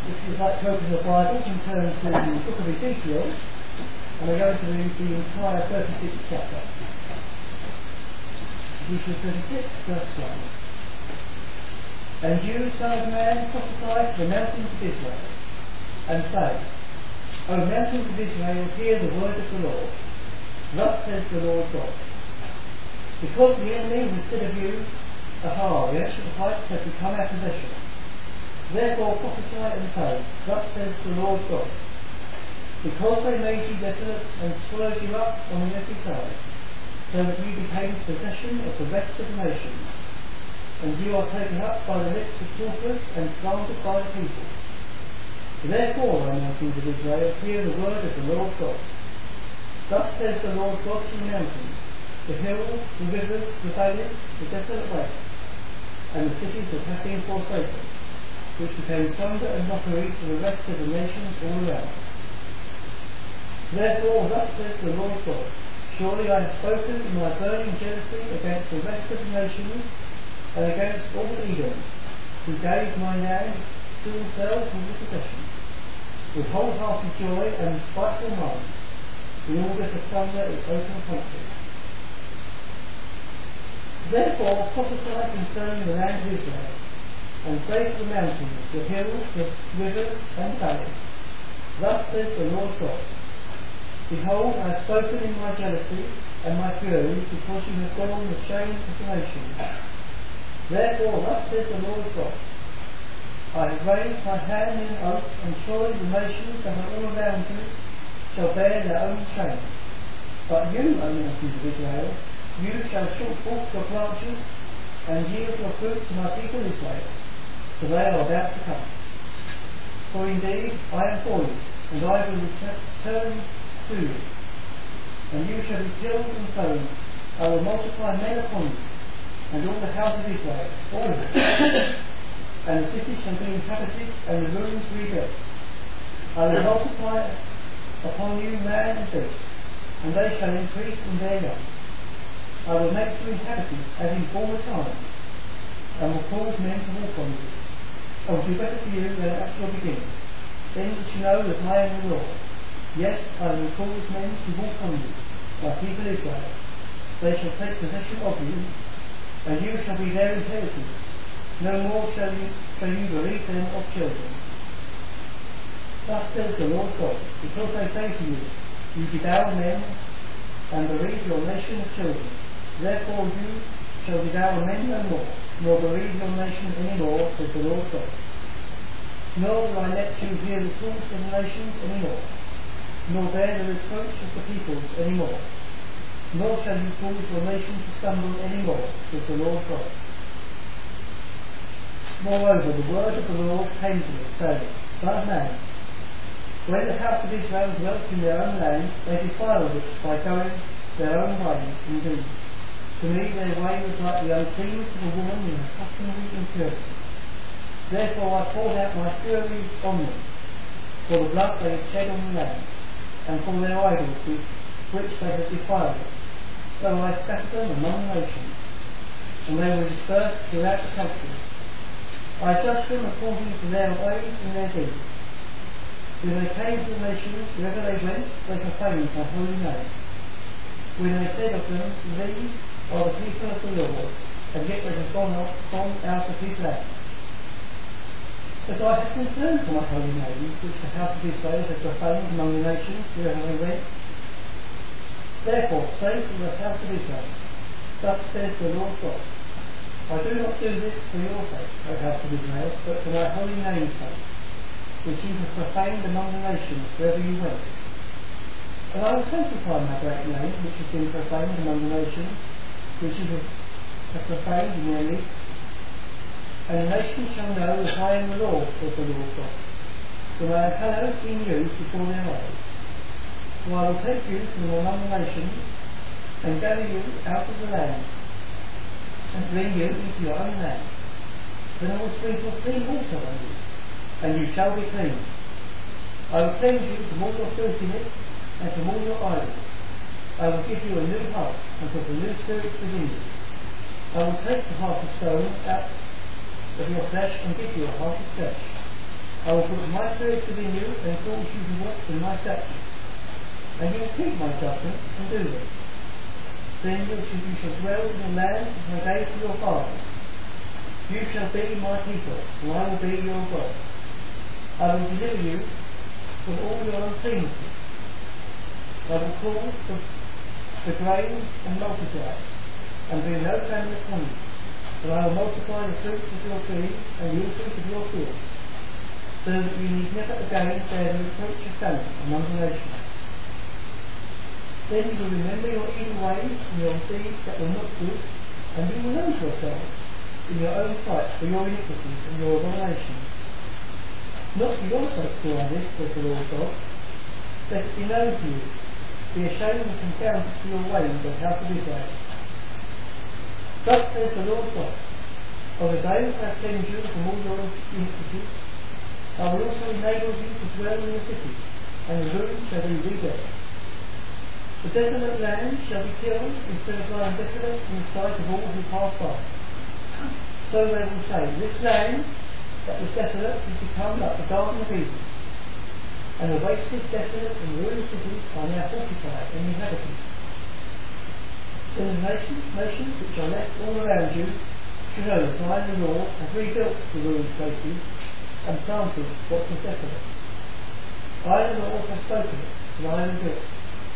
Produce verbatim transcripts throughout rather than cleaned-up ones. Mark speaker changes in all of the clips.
Speaker 1: If you'd like to open your Bible and turn to the book of Ezekiel, and we're going to read the entire thirty-sixth chapter. Ezekiel thirty-six, verse one. And you, son of man, prophesy to the mountains of Israel, and say, O mountains of Israel, hear the word of the Lord. Thus says the Lord God. Because the enemy has said of you, Aha, the ancient heights have become our possession. Therefore prophesy and say, Thus says the Lord God. Because they made you desolate and swallowed you up on every side, so that you became possession of the rest of the nations, and you are taken up by the lips of talkers and slandered by the people. Therefore, O mountains of Israel, hear the word of the Lord God. Thus says the Lord God to the mountains, the hills, the rivers, the valleys, the desolate wastes, and the cities that have been forsaken, which became plunder and mockery to the rest of the nations all around. Therefore, thus says the Lord God, surely I have spoken in my burning jealousy against the rest of the nations, and against all Edom, who gave my land to themselves as a possession, with wholehearted joy and spiteful minds, in order to plunder its open country. Therefore prophesy concerning the land of Israel, and say to the mountains, the hills, the rivers, and valleys, Thus says the Lord God, Behold, I have spoken in my jealousy and my fury, because you have gone the shame of the nations. Therefore, thus says the Lord God, I have raised my hand in oath, and surely the nations that are all around you shall bear their own shame. But you, O mountains of Israel, you shall shoot forth your branches, and yield your fruit to my people Israel, for they are about to come. For indeed I am for you, and I will return to you, and you shall be tilled and sown. I will multiply men upon you, and all the house of Israel, all of it, and the city shall be inhabited, and the ruins rebuilt. I will multiply upon you man and beast, and they shall increase in their young. I will make you inhabited as in former times, and will cause men to walk on you. I will do better for you than at your beginnings. Then you shall know that I am the Lord. Yes, I will cause men to walk on you, my people Israel. They shall take possession of you, and you shall be their inheritance. No more shall you, shall you bereave them of children. Thus says the Lord God, because they say to you, You devour men, and bereave your nation of children. Therefore you shall devour men no more, nor bereave your nation any more, says the Lord God. Nor will I let you hear the taunts of the nations any more, nor bear the reproach of the peoples any more, nor shall you cause your nation to stumble any more, says the Lord God. Moreover, the word of the Lord came to me, saying, Son of man, when the house of Israel dwelt in their own land, they defiled it by going their own ways indeed. To me their way was like the uncleanness of a woman in her customary impurity. Therefore I poured out my fury on them, for the blood they had shed on the land, and for their idols with which they had defiled it. So I scattered them among the nations, and they were dispersed throughout the countries. I judged them according to their ways and their deeds. When they came to the nations, wherever they went, they profaned my holy name. When they said of them, These are the people of the Lord, and yet they have gone, off, gone out of his land. But I have concern for my holy name, which the house of Israel has profaned among the nations wherever they went. Therefore say to the house of Israel, Thus says the Lord God, I do not do this for your sake, O house of Israel, but for my holy name's sake, which you have profaned among the nations wherever you went. And I will sanctify my great name, which has been profaned among the nations, which you have profaned in their midst. And the nations shall know that I am the Lord, says the Lord God, for I have hallowed in you before their eyes. For I will take you from among the nations, and gather you out of the land, and bring you into your own land. Then I will sprinkle clean water on you, and you shall be clean. I will cleanse you from all your filthiness, and from all your idols. I will give you a new heart, and put a new spirit within you. I will take the heart of stone out of your flesh, and give you a heart of flesh. I will put my spirit within you and cause you to walk in my statutes. And you will keep my judgments and do them. Then you shall dwell in the land which I gave to your fathers. You shall be my people, and I will be your God. I will deliver you from all your uncleannesses. I will cause the, the grain and multiply, and bring no famine upon you. And I will multiply the fruits of your trees and the increase of your fields, so that you need never again bear the reproach of famine among the nations. Then you will remember your evil ways and your deeds that were not good, and you will know yourselves in your own sight for your iniquities and your abominations. Not for your sake do I this, says the Lord God. Let it be known to you. Be ashamed and confounded for your ways, O house of Israel. Thus says the Lord God, of the days I have cleansed you from all your iniquities, I will also enable you to dwell in the cities, and the ruins shall be rebuilt. The desolate land shall be killed instead of lying desolate in the sight of all who pass by. So they will say, this land that was desolate has become like the Garden of Eden, and the wasted, desolate and ruined cities are now fortified and inhabited. Then the nations, nations which are left all around you shall know that I, the Lord, have rebuilt the ruined places and planted what was desolate. I, the Lord, have spoken it, and I will do it.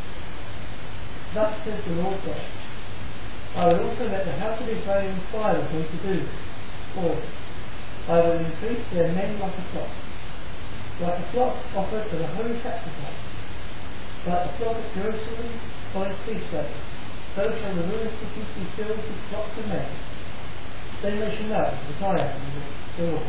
Speaker 1: Thus says the Lord God, I will also let the house of Israel inspire them to do this, for I will increase their men like a flock, like a flock offered to the holy sacrifice, like the flock at Jerusalem on its feast days. So shall the ruined cities be filled with flocks of men. Then they shall know that I am the Lord.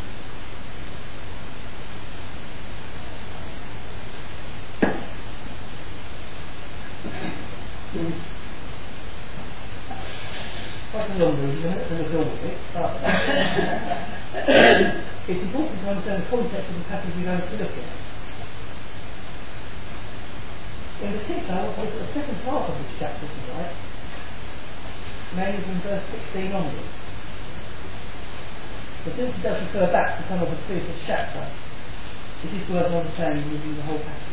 Speaker 1: Quite a long read, isn't it? And a long bit, but it's important to understand the context of the passage we're going to look at. In particular, I want to look at the second half of this chapter tonight, mainly from verse sixteen onwards. But since it does refer back to some of the previous chapter, it is worth understanding using the whole passage.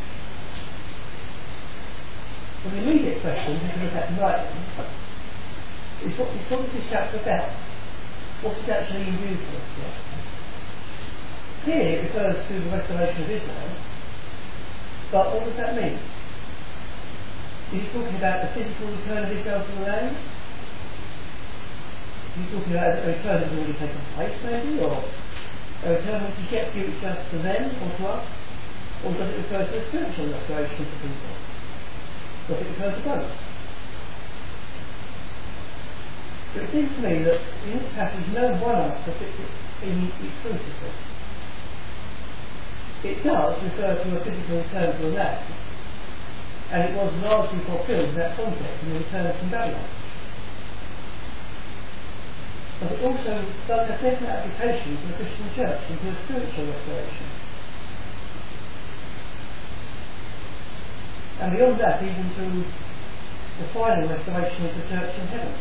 Speaker 1: So the immediate question we can look at tonight is what, is what is this chapter about? What is actually in view for us here? Here it refers to the restoration of Israel, but what does that mean? Is he talking about the physical return of Israel to the land? Is he talking about a return that has already taken place maybe, or a return which is yet future to them or to us? Or does it refer to a spiritual restoration of the people? Does it refer to both? But it seems to me that in this passage no one answer fits it in exclusively. It does refer to a physical return to the land, and it was largely fulfilled in that context in the return from Babylon. But it also does have definite application to the Christian church into a spiritual restoration. And beyond that, even to the final restoration of the church in heaven.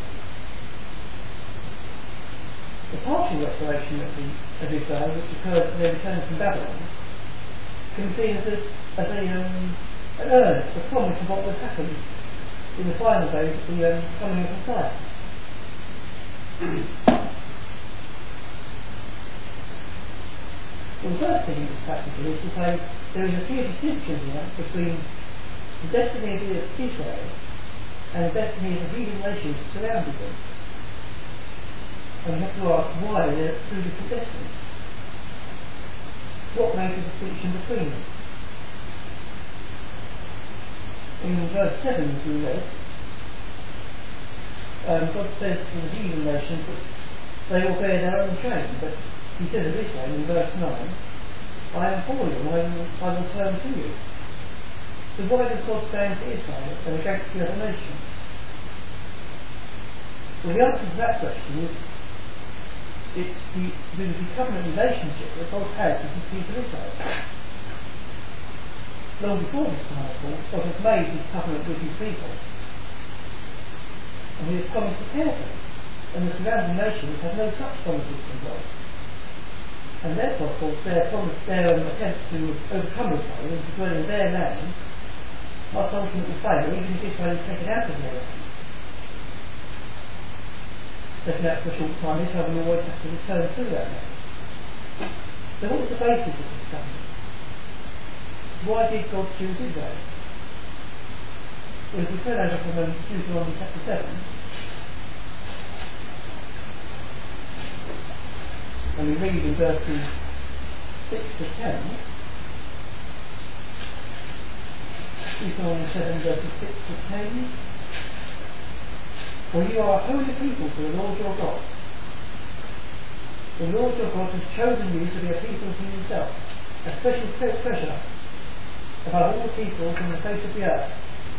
Speaker 1: The partial restoration of, the, of Israel, which occurred at their return from Babylon, can be seen as a, as a um, an earnest, a promise of what would happen in the final days of the um, coming of Messiah. Well, the first thing in this passage is to say there is a clear distinction here between the destiny of Israel and the destiny of the heathen nations surrounding them. And we have to ask why there are two different destinies. What made the distinction between them? In verse seven, as we read, um, God says to the heathen nations that they will bear their own shame, but he says of Israel in verse nine, I am for you and I will, I will turn to you. So why does God stand for Israel and against the other nations? Well, the answer to that question is it's the, the, the covenant relationship that God has with his people Israel. Long before this time, of course, God has made his covenant with his people, and he has promised to care for them, and the surrounding nations have no such promises from God. And therefore, of course, their, promise, their um, attempts to overcome Israel and to dwell in their land must ultimately fail, even if Israel is taken out of their land. Taken out for a short time, Israel will always have to return to that land. So what was the basis of this covenant? Why did God choose Israel? Well, if we turn over from um, Deuteronomy chapter seven, and we read in verses six to ten, Deuteronomy seven verses six to ten, for you are a holy people to the Lord your God. The Lord your God has chosen you to be a people to himself, a special treasure above all peoples on the face of the earth.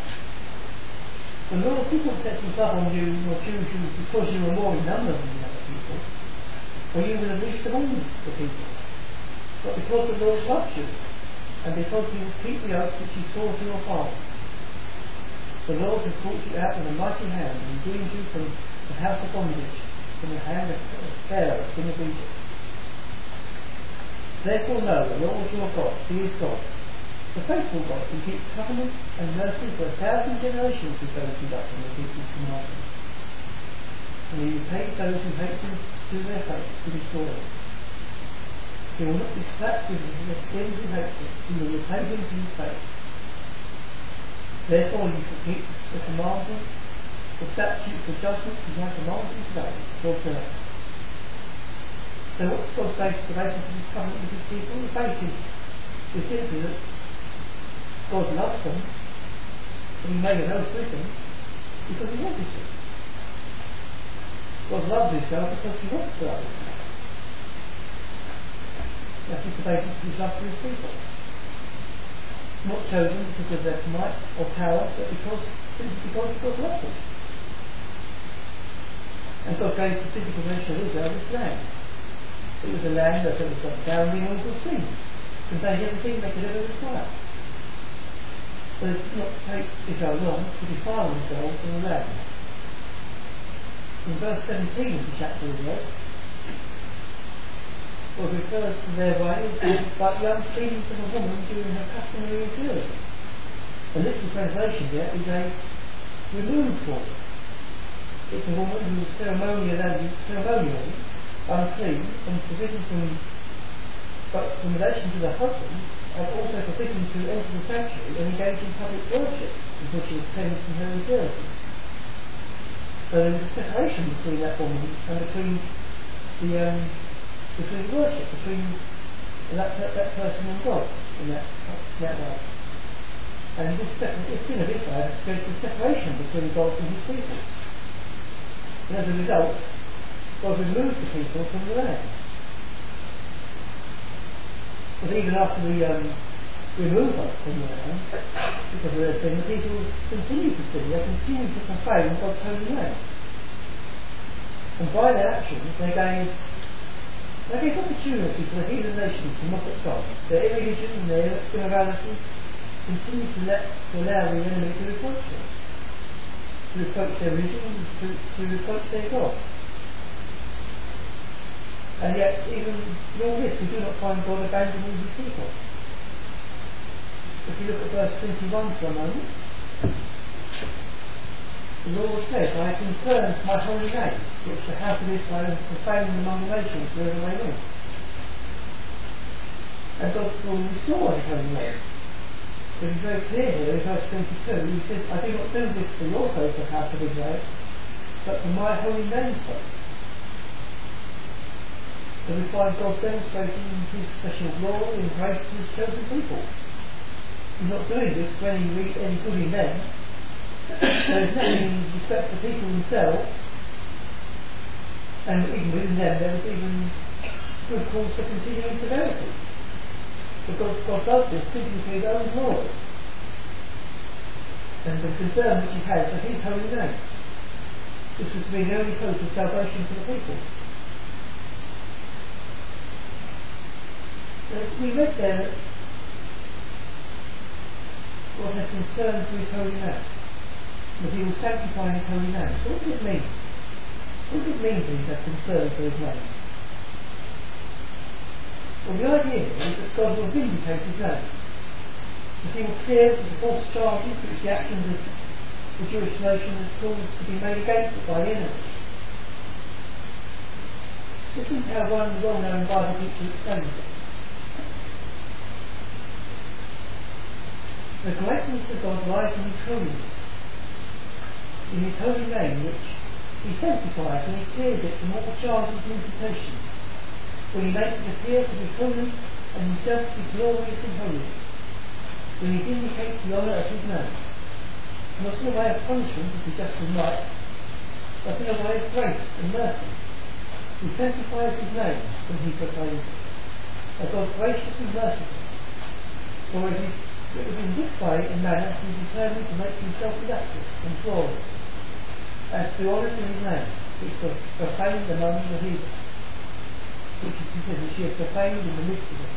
Speaker 1: The Lord did not set his love on you nor choose you because you were more in number than the other people, for you were the least among the people, but because the Lord loves you, and because he will keep the oath which he swore to your fathers. The Lord has brought you out with a mighty hand and redeemed you from the house of bondage, from the hand of Pharaoh, king of Egypt. Therefore know the Lord your God, he is God, the faithful God who keeps covenant and mercy for a thousand generations with those who love him and keep his commandments. And he repays those who hate him to their face to destroy them. He will not be slack with him against who hates him, he will repay him to his face. Therefore you shall keep the commandments, the statutes, the judgments, and I command you today, to observe. So what's God's basis, the basis of his covenant with his people? The basis is simply that God loves them, and he made an oath with them because he wanted to. God loves Israel because he wants to love Israel. That is the basis of his love for his people. Not chosen because of their might or power, but because, because God loves them. And God gave the physical nation of Israel this land. It was a land that was abounding in all good things, contained everything they could ever require. So it did not take Israel long to defile themselves in the land. In verse seventeen of the chapter we read, God refers to their ways like the uncleanness of a woman during her customary impurity. The literal translation there is a removed woman. It's a woman who is ceremonially, ceremonially unclean and forbidden from, but in relation to the husband, and also forbidden to enter the sanctuary and engage in public worship until she was cleansed from her impurities. So there was a separation between that woman and between the um, between worship, between that, that, that person and God in that, that way. And this, this sin of Israel goes to separation between God and his people. And as a result, God removed the people from the land. But even after the um, removal from the land, because of their sin, the people continue to sin, they continue to profane God's holy name. And by their actions, they gave They gave opportunity for the heathen nations to mock at God. Their irreligion and their immorality continue to, let, to allow the enemy to reproach them, to reproach their religion, to, to reproach their God. And yet, even in all this, we do not find God abandoning his people. If you look at verse twenty-one for a moment, the Lord says, I have concerned my holy name, which the house of Israel has profaned among the nations wherever they live. And God will restore his holy name. But it's very clear here in verse twenty-two, he says, I do not do this for your sake, the house of Israel, but for my holy name's sake. So we find God demonstrating his special glory and grace to his chosen people. He's not doing this for any, any good in them. There is nothing in respect for people themselves, and even within them there is even good cause for continuing severity. But God, God does this simply for his own glory and the concern which he has for his holy name. This was to be the only hope of salvation for the people. So we read there that God has concern for his holy name, that he will sanctify his holy name. So what does it mean? What does it mean to have concern for his name? Well, the idea is that God will vindicate his name. That he will clear the false charges which the actions of the Jewish nation has caused to be made against it by the enemy. Listen to how one well-known Bible teacher explains it. The greatness of God lies in his holiness, in his holy name, which he sanctifies when he clears it from all charges and imputations, when he makes it appear to be holy and himself to be glorious in holiness, when he vindicates the honour of his name, not in a way of punishment as is just and right, but in a way of grace and mercy. He sanctifies his name when he proclaims it, as God gracious and merciful, for it is It was in this way and manner he determined to make himself illustrious and glorious, as to honour to his name, which was profaned among the heathen, which is to say that she has profaned in the midst of them.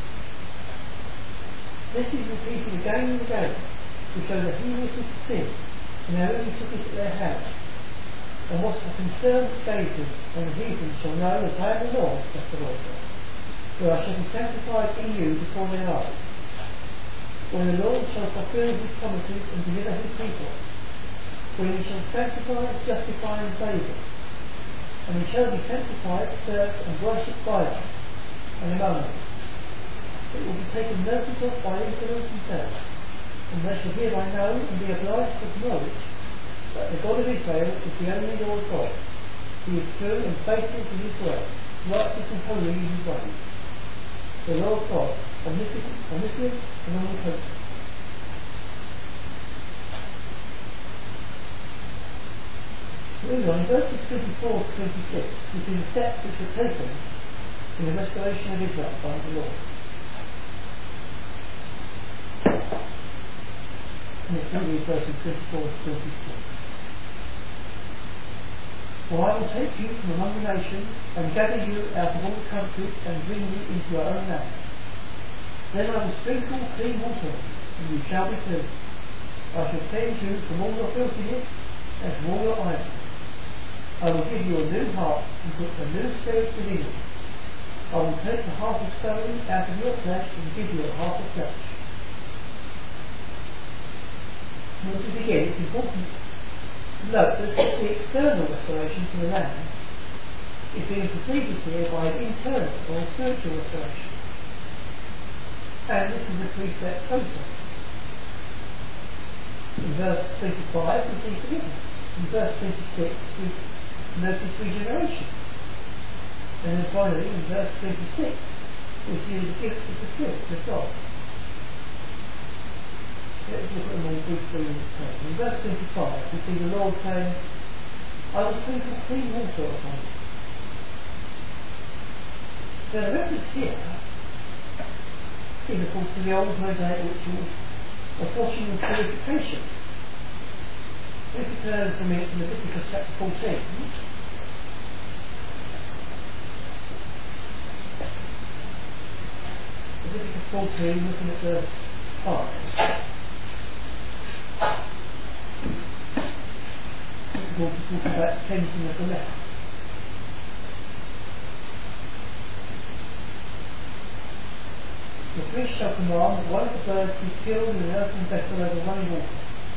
Speaker 1: This is repeated again and again, to show the heinousness of sin, and how he took it at their hand, and what the concern of David and the heathen shall know that I am the Lord, saith the Lord God, for I shall be sanctified in you before their eyes, when the Lord shall fulfill his promises and deliver his people, when he shall sanctify, justify and save them, and he shall be sanctified, served and worshipped by them, and among them. It will be taken notice of by Israel themselves, and they shall hereby know and be obliged to acknowledge that the God of Israel is the only Lord God. He is true and faithful in his word, righteous and holy in his ways. The Lord God, omniscient, omniscient and omnipotent. Moving on, in verses twenty-four to twenty-six, we see the steps which were taken in the restoration of Israel by the Lord. And it's going to be verses twenty-four to twenty-six. For I will take you from among the nations, and gather you out of all the countries, and bring you into your own land. Then I will sprinkle clean water, and you shall be clean. I shall cleanse you from all your filthiness, and from all your idols. I will give you a new heart, and put a new spirit within you. I will take the heart of stone out of your flesh, and give you a heart of flesh. Now, to begin, it's important to note that the external restoration to the land is being preceded here by an internal or spiritual restoration. And this is a three-step process. In verse twenty-five we see forgiveness. In verse twenty-six we notice regeneration. And then finally in verse twenty-six we see the gift of the Spirit of God. Let's look at them all briefly in turn. In verse twenty-five we see the Lord saying, I will sprinkle clean water upon you. So the reference here is of course to the old Mosaic rituals of washing and purification. If we turn from it to Leviticus chapter fourteen, Leviticus fourteen, looking at verse five. This is going to talk about cleansing of the leper. The priest shall command that one of the birds be killed in an earthen vessel over running water.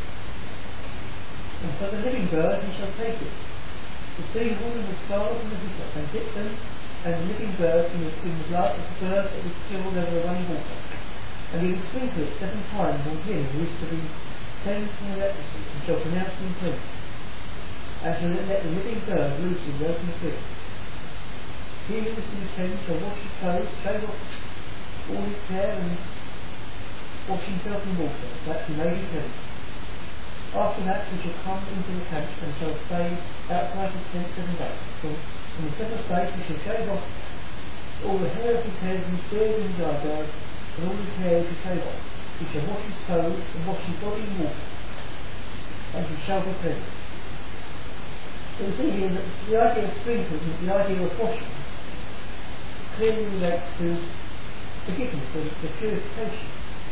Speaker 1: And for the living bird he shall take it, the sea wool and the scarlet and the hyssop, and dip them and the living bird in the, in the blood of the bird that was killed over the running water. And he will sprinkle it seven times on him who is to be cleansed from the leprosy, and shall pronounce him clean. And shall let the living bird loose in the open field. He who is to be cleansed shall wash his clothes, shave off all his hair, and wash himself in water, that he may be cleansed. After that he shall come into the camp and shall stay outside the tent seven days. So on the seventh day he shall shave off all the hair of his head, and his beard and his eyebrows, and all his hair is to shave off. He shall wash his clothes and wash his body in water, and he shall be cleansed. So we see here that the idea of sprinkling, the idea of washing, clearly relates to forgiveness, the, the purification.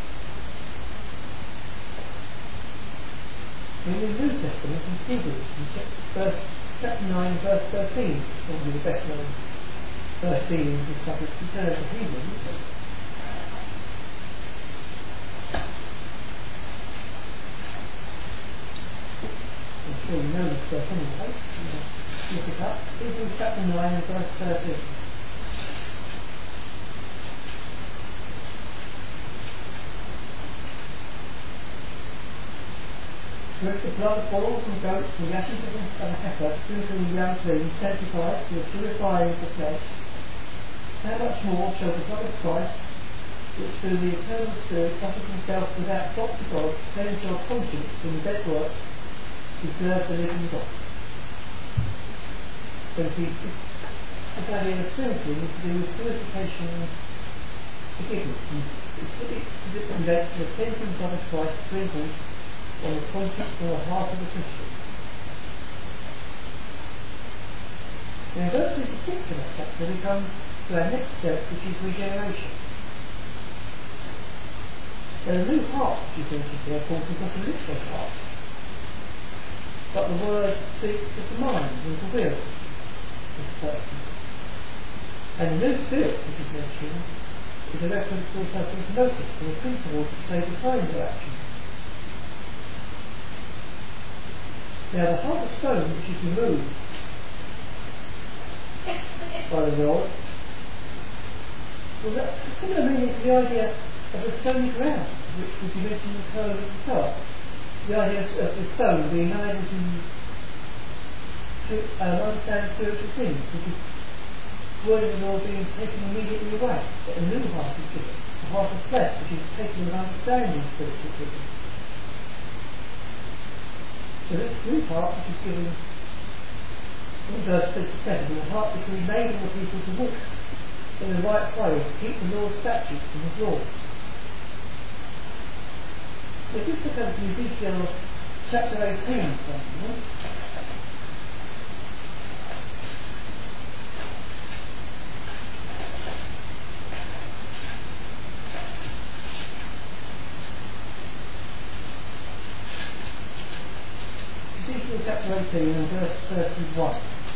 Speaker 1: In the New Testament, in Hebrews, in verse, chapter nine, verse thirteen, probably the best known first dealings with subjects to turn to Hebrews, isn't it? I'm sure you know this verse anyway. Look it up. Hebrews chapter nine and verse thirteen. With the blood of bulls and goats and the ashes of a heifer, sprinkling the young thing, testifies to the purifying of the flesh, how much more shall the blood of Christ, which through the eternal Spirit offered himself without spot to God, cleanse your conscience from the dead works, deserve the living God. So you see, this idea of spiritually is to do with purification and forgiveness. And it's, it's to relate to the cleansing blood of Christ sprinkled on the conscience and the heart of the Christian. Now in verse twenty-six of that chapter we come to our next step, which is regeneration. And a new heart, which is mentioned here, of course, is not a literal heart, but the word speaks of the mind and the will of the person. And the new spirit, which is mentioned, is a reference to a person's motive and the principles which they define their actions. Now the heart of stone which is removed by the Lord, well that's a similar meaning to the idea of the stony ground, which was mentioned in the code at the start. The idea of the stone being unable to, to uh, understand spiritual things, because the word of the Lord being taken immediately away, but a new heart is given, a heart of flesh which is taken with understanding spiritual things. So this new heart which is given in verse fifty-seven, the heart which will enable the people to walk in the right way, to keep the Lord's statutes and his laws. So just look over to Ezekiel chapter eighteen for a moment. Ezekiel chapter eighteen and verse thirty-one.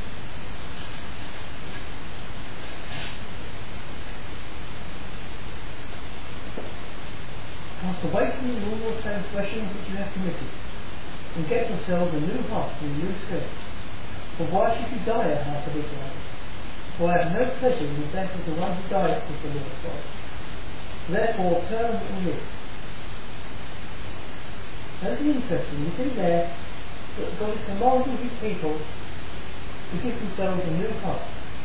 Speaker 1: Cast away from you all your transgressions which you have committed, and get yourselves a new heart and a new spirit. For why should you die, O house of Israel? For I have no pleasure in the death of the one who died, says the Lord God. Therefore turn and live. Now this is interesting. You see there that God is commanding his people to give themselves a new heart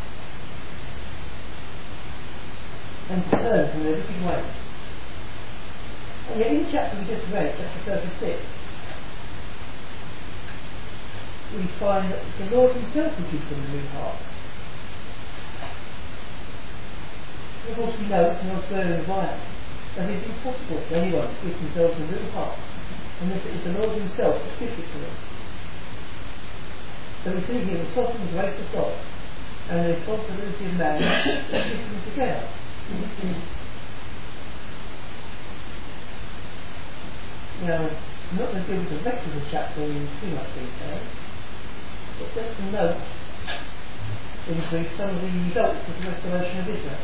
Speaker 1: and to turn from their wicked ways. And yet in the chapter we just read, chapter thirty-six, we find that the Lord himself will give them a new heart. Of course we know from elsewhere in the Bible that it is impossible for anyone to give themselves a new heart unless it is the Lord himself that gives it to them. So we see here the sovereign grace of God and the responsibility of man that keeps them together. Now, I'm not going to deal with the rest of the chapter in too much detail, but just to note in brief some of the results of the restoration of Israel,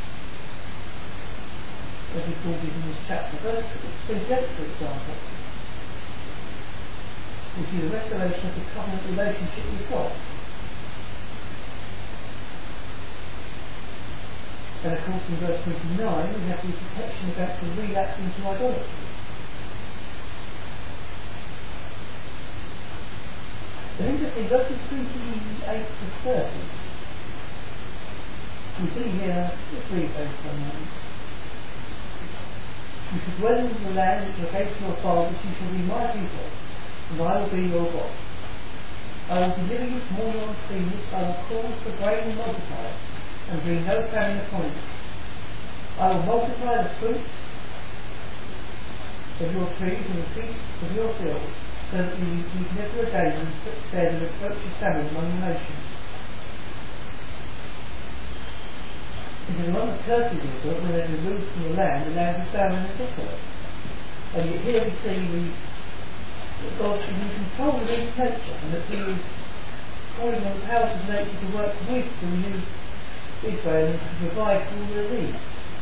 Speaker 1: as recorded in this chapter. Verse twenty-eight, for example, we see the restoration of the covenant relationship with God. And of course in verse twenty-nine we have the protection against the relapse into idolatry. But interesting, verses twenty-eight to thirty, we see here, let's read those for a moment. You shall dwell in the land which I gave to your fathers, you shall be my people, and I will be your God. I will deliver you from all your uncleanness, I will cause the grain to multiply, and bring no famine upon it. I will multiply the fruit of your trees and the feast of your fields, so that you need never again bear the reproach of famine among the nations. Because among the curses of God, when they're removed from the land, the land is barren and desolate. And yet here we see we, that God is in control of his nature, and that he is calling on the powers of nature to work with to renew Israel and to provide for all their needs.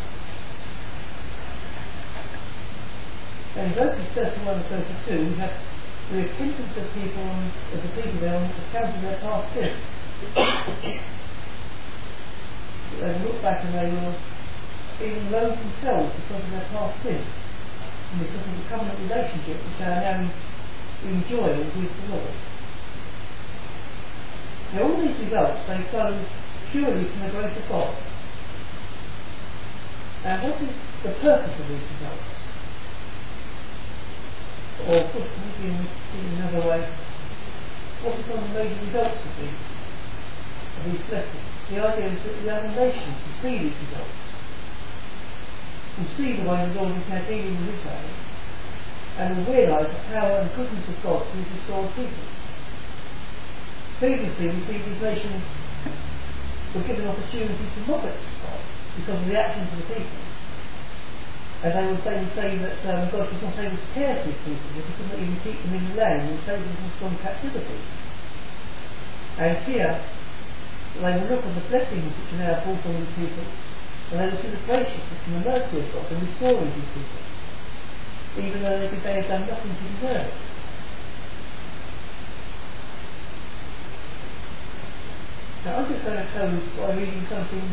Speaker 1: And in verses thirty-one and thirty-two we have the repentance of people on, of the people there on account of their past sin. They will look back and they will even loathe themselves because of their past sin and because of the covenant relationship which they are now enjoying with the Lord. Now all these results, they flow purely from the grace of God. And what is the purpose of these results? Or put it in, in another way, what is one of the major results of these, of these blessings? The idea is that the other nations will see these results, will see the way the Lord is now dealing with Israel, and will realise the power and goodness of God to his restored people. Previously we see these nations were given opportunity to mock at God because of the actions of the people. And they would say, would say that um, God was not able to care for his people, that he could not even keep them in the land and save them from captivity. And here they will look at the blessings which are now brought on these people, and they will see the graciousness and the mercy of God in restoring these people, even though they, they have done nothing to deserve it. Now I'm just going to close by reading something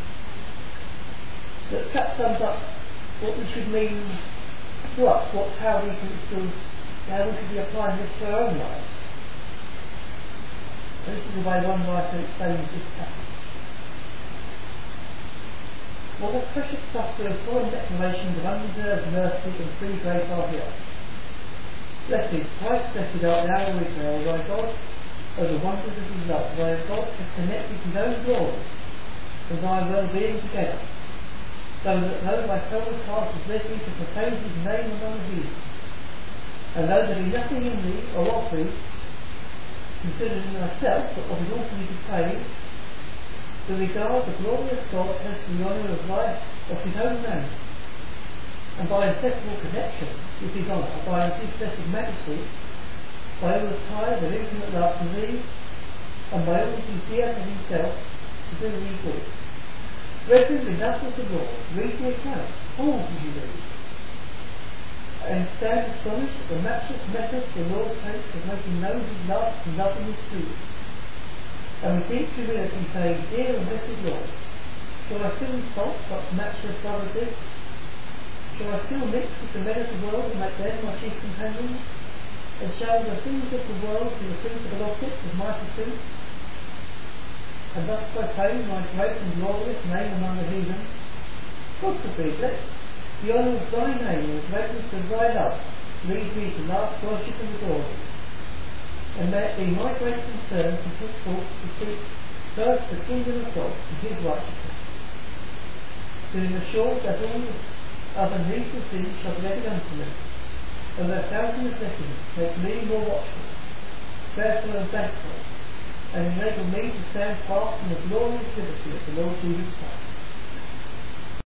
Speaker 1: that perhaps sums up what we should mean to us, what, how we can still, how we should be applying this to our own lives. And this is the way one writer explains this passage. What a precious cluster of solemn declarations of undeserved mercy and free grace are here. Blessed, Christ blessed art thou, O Israel, thy God, O the wonders of his love, thy God has connected his own glory and thy well-being together, so that though my soul is cast as led me to proclaim his name among the heathen, and though there be nothing in thee or of thee considered in thyself but what is all for me to praise, to regard the glorious God as the honour of life of his own name, and by inseparable connection with his honour, by his blessed majesty, by all the ties of infinite love to thee, and by all that he dear to himself to do thee good. Brethren, enough of the Lord, read the account, pause as you read, and stand astonished at the matchless methods the Lord takes of making known his love and loving his truth. And with deep humility say, Dear and blessed Lord, shall I still insult such matchless love as this? Shall I still mix with the men of the world and make them my chief companions? And shall the things of the world be the principal objects of my pursuits? And thus proclaim my great and glorious name among the heathen? God forbid, let the honour of thy name and the greatness of thy love lead me to love, worship and adore thee. And may it be my great concern to put forth to seek first the kingdom of God and his righteousness, being assured that all other needful things shall be added unto me, and that thousand necessities make me more watchful, prayerful and thankful, and enable me to stand fast in the glorious liberty of the Lord Jesus Christ.